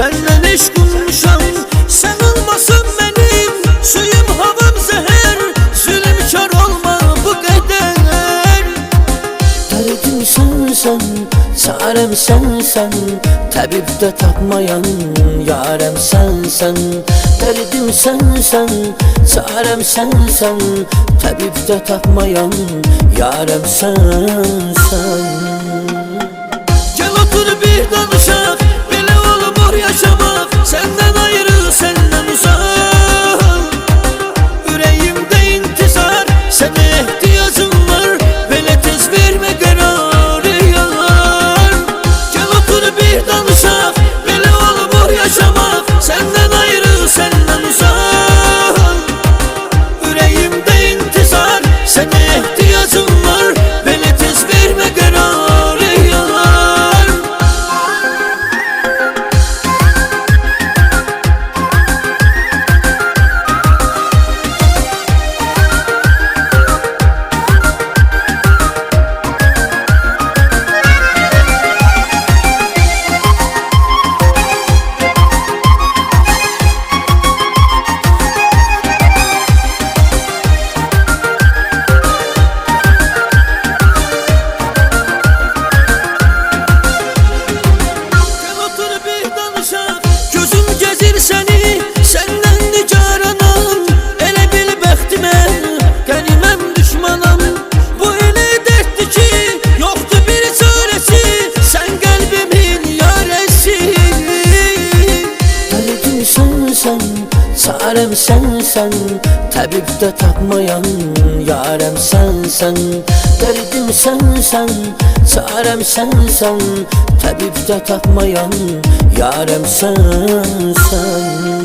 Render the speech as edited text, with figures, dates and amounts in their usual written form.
senden eşk bulmuşam. Sen olmasın benim suyum havam zehir, zulümkar olma bu kadar. Derdim sensen, çarem sensen, tabipte tapmayan yarem sensen. Derdim sensen, çarem sensen, tabipte tapmayan yarem sensen. Gel otur bir danışaq, belə olmur yaşamaq, senden ayrı, senden uzak. Ürəyimdə intizar, sənə ehtiyacım var, belə tez vermə qərarı yar. Gel otur bir danışaq, belə olmur yaşamaq, senden ayrı, senden uzak. Ürəyimdə intizar, sənə ehtiyacım var, belə tez vermə qərarı yar. Gözüm gezir seni, senden nigaranam. Elə bil bəxtimə, qəniməm düşmanam. Bu elə dərddir ki, yoxdur bir çarəsi, sən qəlbimin yarəsi. Derdim sensen, çarem sensen, tabipte tapmayan yarem sensen. Derdim sensen, çarem sensen, tabipte tapmayan yarem sensen.